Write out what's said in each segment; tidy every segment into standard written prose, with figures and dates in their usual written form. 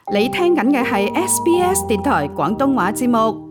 你聽緊嘅係 SBS 電台廣東話節目。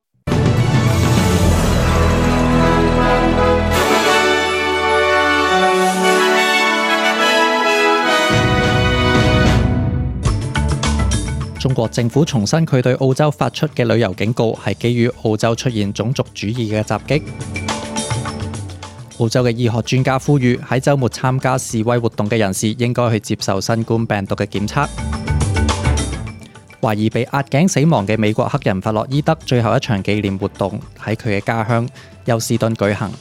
中國政府重申佢對澳洲發出嘅旅遊警告係基於澳洲出現種族主義嘅襲擊。澳洲嘅醫學專家呼籲喺週末參加示威活動嘅人士應該去接受新冠病毒嘅檢測。懷疑被壓頸死亡嘅美國黑人弗洛伊德最後一場紀念活動喺佢嘅家鄉休斯敦舉行。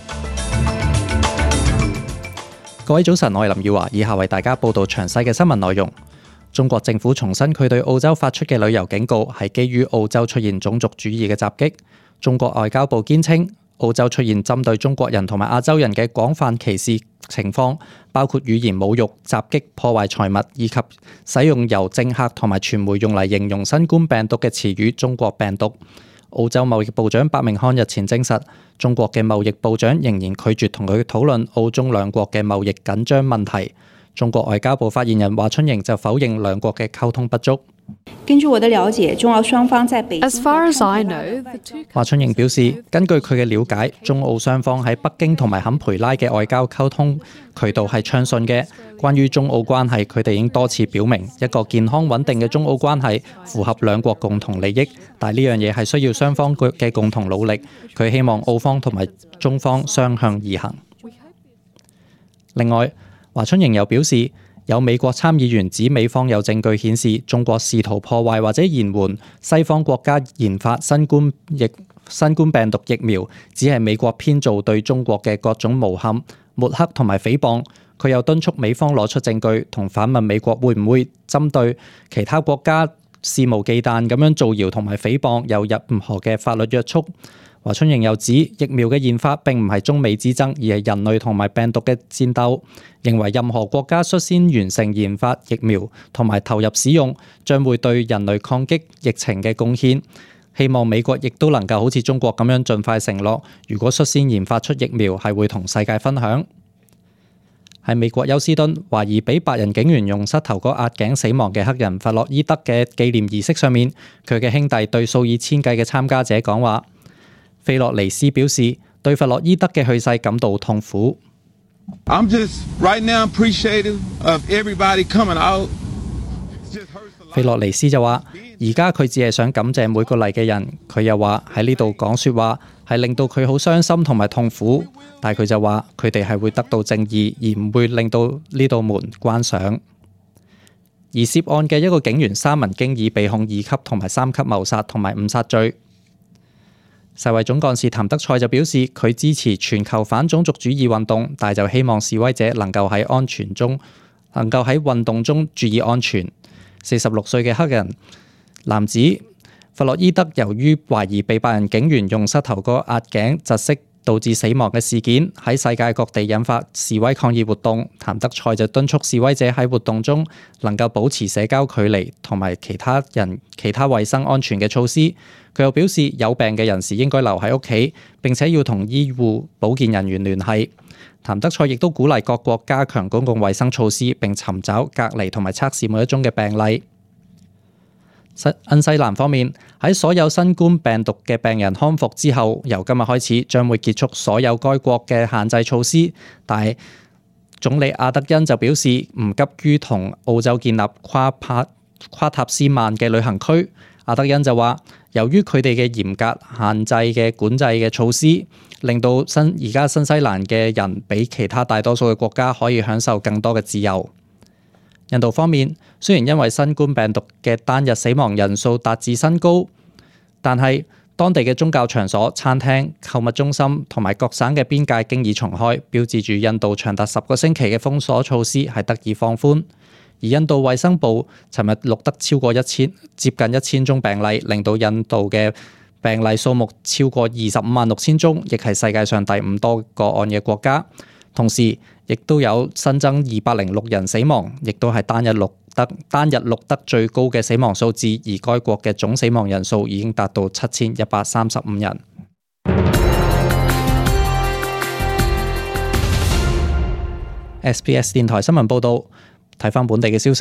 各位早晨，我係林耀華，以下為大家報道詳細嘅新聞內容。中國政府重申佢對澳洲發出嘅旅遊警告係基於澳洲出現種族主義嘅襲擊。中國外交部堅稱，澳洲出現針對中國人同埋亞洲人嘅廣泛歧視情況，包括語言侮辱、襲擊、破壞財物，以及使用由政客同埋傳媒用嚟形容新冠病毒嘅詞語中國病毒。澳洲貿易部長白明漢日前證實，中國嘅貿易部長仍然拒絕同佢討論澳中兩國嘅貿易緊張問題。中國外交部發言人華春瑩就否認兩國嘅溝通不足。 根據我的了解，中澳雙方在北京。 華春瑩表示，根據佢嘅了解，中澳雙方喺北京同埋坎培拉嘅外交溝通渠道係暢順嘅。關於中澳關係，佢哋已經多次表明，一個健康穩定嘅中澳關係符合兩國共同利益，但係呢樣嘢係需要雙方嘅共同努力。佢希望澳方同埋中方雙向而行。另外，華春瑩又表示，有美國參議員指美方有證據顯示中國試圖破壞或者延緩西方國家研發新冠病毒疫苗，只係美國編造對中國嘅各種誣陷、抹黑同埋誹謗。佢又敦促美方攞出證據，同反問美國會唔會針對其他國家肆無忌憚咁樣造謠同埋誹謗，有任何嘅法律約束。華春瑩又指，疫苗嘅研發並唔係中美之爭，而係人類同埋病毒嘅戰鬥。認為任何國家率先完成研發疫苗同埋投入使用，將會對人類抗擊疫情嘅貢獻。希望美國亦都能夠好似中國咁樣盡快承諾，如果率先研發出疫苗，係會同世界分享。喺美國休斯敦，懷疑俾白人警員用膝頭哥壓頸死亡嘅黑人弗洛伊德嘅紀念儀式上面，佢嘅兄弟對數以千計嘅參加者講話。菲洛尼斯表示對弗洛伊德嘅去世感到痛苦。 I'm just right now appreciative of everybody coming out. 菲洛尼斯就話：而家佢只係想感謝每個嚟嘅人。佢又話喺呢度講説話係令到佢好傷心同埋痛苦，但係佢就話佢哋係會得到正義，而唔會令到呢道門關上。而涉案嘅一個警員三文經已被控2級同埋3級謀殺同埋誤殺罪。世衛總幹事譚德塞就表示，佢支持全球反種族主義運動，但就希望示威者能夠喺運動中注意安全。46歲嘅黑人男子弗洛伊德由於懷疑被白人警員用膝頭哥壓頸窒息導致死亡嘅事件，喺世界各地引發示威抗議活動。譚德塞就敦促示威者喺活動中能夠保持社交距離同埋其他衛生安全嘅措施。佢又表示，有病嘅人士應該留喺屋企，並且要同醫護保健人員聯繫。譚德塞亦都鼓勵各國加強公共衛生措施，並尋找隔離同埋測試每一宗嘅病例。新西蘭方面，喺所有新冠病毒嘅病人康復之後，由今日開始將會結束所有該國嘅限制措施。但係總理阿德恩就表示唔急於同澳洲建立跨塔斯曼嘅旅行區。阿德恩就話，由於佢哋嘅嚴格限制嘅管制嘅措施，令到而家新西蘭嘅人比其他大多數嘅國家可以享受更多嘅自由。印度方面，雖然因為新冠病毒嘅單日死亡人數達至新高，但係當地嘅宗教場所、餐廳、購物中心同埋各省嘅邊界經已重開，標誌住印度長達10個星期嘅封鎖措施係得以放寬。而印度衛生部尋日錄得超過接近1000宗病例，令到印度嘅病例數目超過256000宗，亦係世界上第5多個案嘅國家。同時，亦都有新增206人死亡，亦都係單日錄得最高嘅死亡數字。而該國嘅總死亡人數已經達到7135人。SBS 電台新聞報導。睇翻本地嘅消息，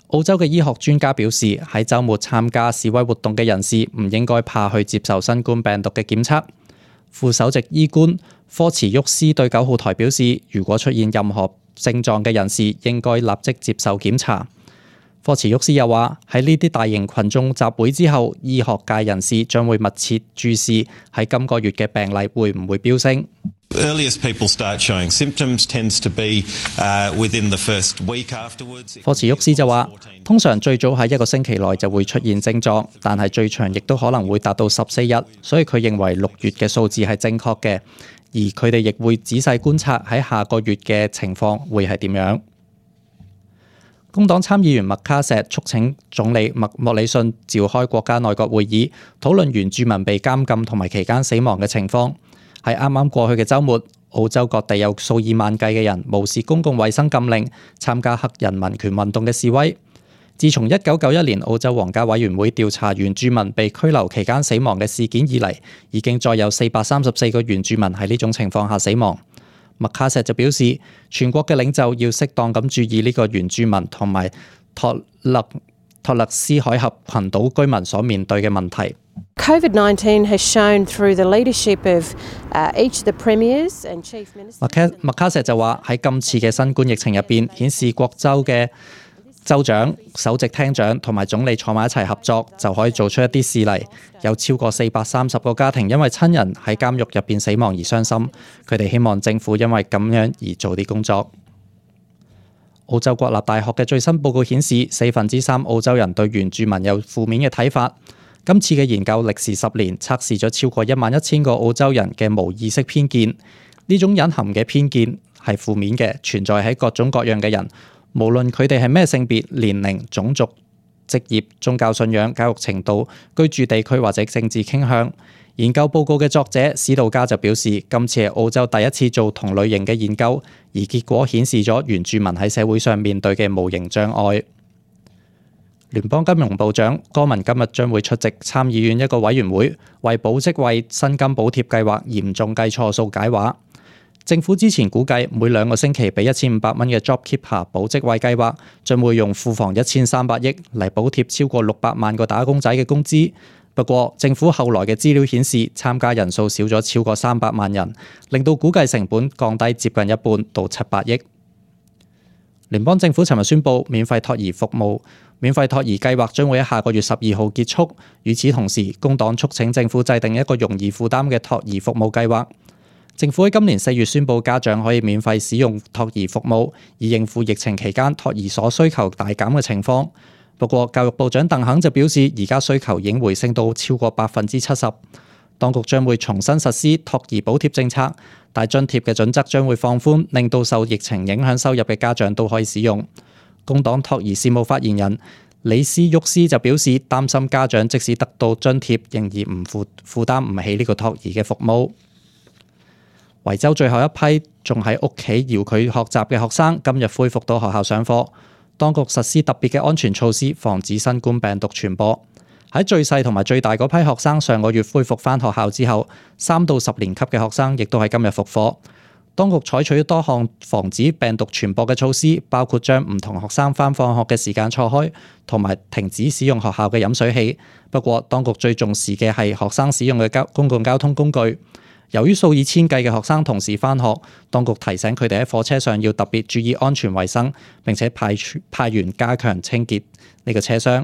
澳洲嘅醫學專家表示，喺週末參加示威活動嘅人士唔應該怕去接受新冠病毒嘅檢測。副首席醫官科茨沃斯對9號台表示，如果出現任何症狀嘅人士，應該立即接受檢查。科茨沃斯又話，喺呢啲大型群眾集會之後，醫學界人士將會密切注視喺今個月嘅病例會唔會飆升。 Earliest people start showing symptoms tends to be within the first week afterwards. 科茨沃斯就話，通常最早喺1個星期內就會出現症狀，但係最長亦都可能會達到14日，所以佢認為6月嘅數字係正確嘅，而佢哋亦會仔細觀察喺下個月嘅情況會係點樣。工黨參議員麥卡錫促請總理莫里遜召開國家內閣會議，討論原住民被監禁同埋期間死亡嘅情況。喺啱啱過去嘅週末，澳洲各地有數以萬計嘅人無視公共衛生禁令，參加黑人民權運動嘅示威。自從1991年澳洲皇家委員會調查原住民被拘留期間死亡嘅事件以嚟，已經再有434個原住民喺呢種情況下死亡。麥卡錫就表示，全國嘅領袖要適當咁注意呢個原住民同埋托勒斯海峽群島居民所面對嘅問題。 COVID-19 has shown through the leadership of each of the premiers and chief ministers。 麥卡錫就話喺今次嘅新冠疫情入邊，顯示各州嘅州長、首席廳長同埋總理坐埋一齊合作，就可以做出一啲事例。有超過430個家庭因為親人喺監獄入邊死亡而傷心，佢哋希望政府因為咁樣而做啲工作。澳洲國立大學嘅最新報告顯示，3%澳洲人對原住民有負面嘅睇法。今次嘅研究歷時10年，測試咗超過11000個澳洲人嘅無意識偏見。呢種隱含嘅偏見係負面嘅，存在喺各種各樣嘅人，無論佢哋係咩性別、年齡、種族、職業、宗教信仰、教育程度、居住地區或者政治傾向。研究報告嘅作者史道加就表示，今次係澳洲第一次做同類型嘅研究，而結果顯示咗原住民喺社會上面對嘅無形障礙。聯邦金融部長柯文今日將會出席參議院一個委員會，為保職位薪金補貼計劃嚴重計錯數解話。政府之前估計每2個星期俾1500蚊嘅 JobKeeper 保職位計劃，將會用庫房1300億嚟補貼超過600萬個打工仔嘅工資。不過，政府後來嘅資料顯示，參加人數少咗超過300萬人，令到估計成本降低接近一半到700億。聯邦政府尋日宣布，免費托兒計劃將會喺下個月12號結束。與此同時，工黨促請政府制定一個容易負擔嘅托兒服務計劃。政府喺今年4月宣布，家長可以免費使用托兒服務，以應付疫情期間托兒所需求大減嘅情況。不過，教育部長鄧肯就表示，而家需求已經回升到超過70%。當局將會重新實施托兒補貼政策，但津貼嘅準則將會放寬，令到受疫情影響收入嘅家長都可以使用。工黨托兒事務發言人李斯沃斯就表示，擔心家長即使得到津貼，仍然負擔唔起呢個托兒嘅服務。維州最後一批仲喺屋企遙距學習嘅學生，今日恢復到學校上課。當局實施特別嘅安全措施，防止新冠病毒傳播。喺最細同埋最大嗰批學生上個月恢復返學校之後，3到10年級嘅學生亦都喺今日復課。當局採取多項防止病毒傳播嘅措施，包括將唔同學生返放學嘅時間錯開，同埋停止使用學校嘅飲水器。不過，當局最重視嘅係學生使用嘅公共交通工具。由於數以千計嘅學生同時返學，當局提醒佢哋喺課車上要特別注意安全衛生，並且派員加強清潔呢個車廂。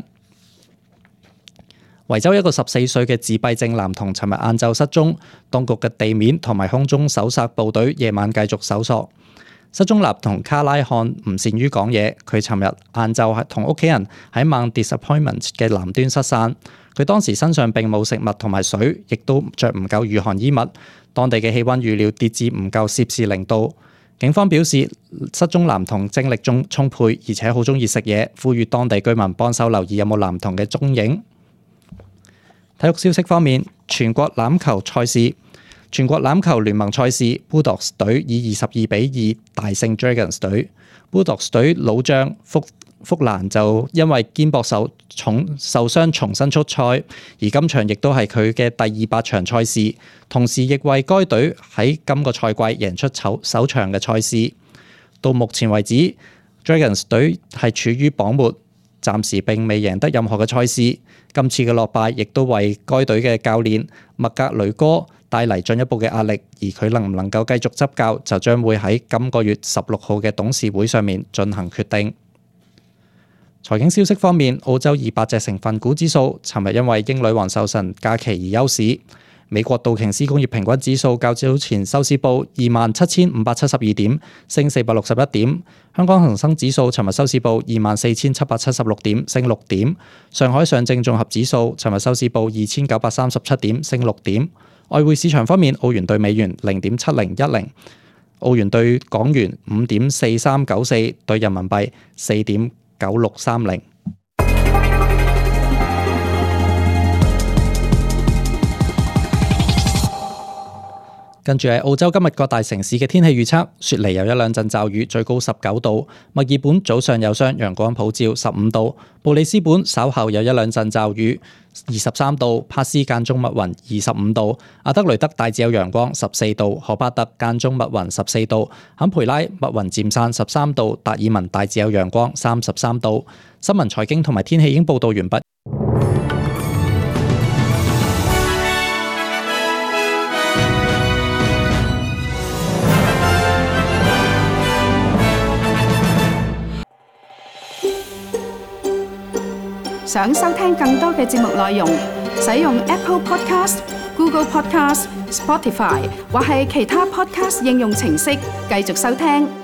維州一個14歲嘅自閉症男童尋日晏晝失蹤，當局嘅地面同埋空中搜索部隊夜晚繼續搜索。失蹤男童卡拉漢唔善於講嘢，佢尋日晏晝係同屋企人喺Mount Disappointment嘅南端失散。佢當時身上並冇食物同埋水，亦都着唔夠御寒衣物。當地嘅氣溫預料跌至唔夠攝氏0度。警方表示，失蹤男童精力充沛，而且好中意食嘢，呼籲當地居民幫手留意有冇男童嘅蹤影。體育消息方面，全國欖球聯盟賽事 Bulldogs 隊以22-2大勝 Dragons 隊。Bulldogs 隊老將福蘭就因為肩膊受傷重新出賽，而今場亦都係佢嘅第200場賽事，同時亦為該隊喺今個賽季贏出首場嘅賽事。到目前為止 ，Dragons 隊係處於榜末， 暫時並未贏得任何嘅賽事。今次嘅落敗亦都為該隊嘅教練麥格雷哥帶嚟進一步嘅壓力，而佢能唔能夠繼續執教，就將會喺今個月16號嘅董事會上面進行決定。財經消息方面，澳洲200隻成分股指數尋日因為英女王壽辰假期而休市。美國道瓊斯工業平均指數較早前收市報27,572點，升461點。香港恒生指數尋日收市報24,776點，升6點。上海上證綜合指數尋日收市報2,937點，升6點。外匯市場方面，澳元對美元0.7010，澳元對港元5.4394，對人民幣4.9630。跟住係澳洲今日各大城市嘅天氣預測：雪梨有一兩陣驟雨，最高19度；墨爾本早上有霜，陽光普照15度；布里斯本稍後有一兩陣驟雨23度；帕斯間中密雲25度；阿德雷德大致有陽光14度；荷巴特間中密雲14度；坎培拉密雲漸散13度；達爾文大致有陽光33度。新聞財經同埋天氣已經報道完畢。 想收聽更多嘅節目內容，使用 Apple Podcast、Google Podcast、Spotify 或係其他 Podcast 應用程式繼續收聽。